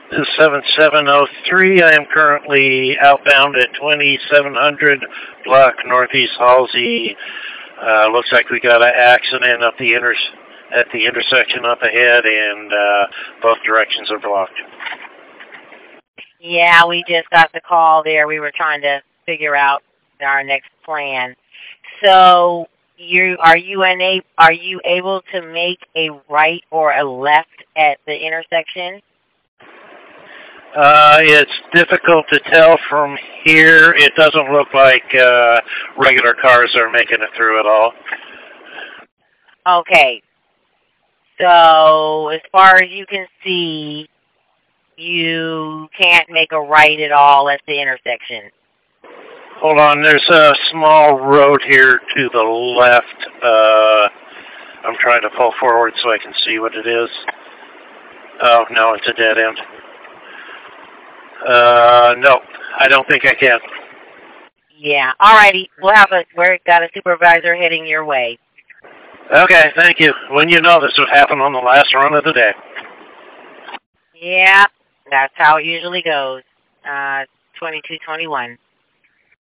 7703. I am currently outbound at 2700 block Northeast Halsey. Looks like we got an accident at the intersection up ahead, and both directions are blocked. Yeah, we just got the call there. We were trying to figure out our next plan. So, are you able to make a right or a left at the intersection? It's difficult to tell from here. It doesn't look like regular cars are making it through at all. Okay. So, as far as you can see, you can't make a right at all at the intersection. Hold on, there's a small road here to the left. I'm trying to pull forward so I can see what it is. Oh, no, it's a dead end. No, I don't think I can. Yeah, alrighty. We've got a supervisor heading your way. Okay, thank you. When you know this would happen on the last run of the day. Yeah, that's how it usually goes. 2221.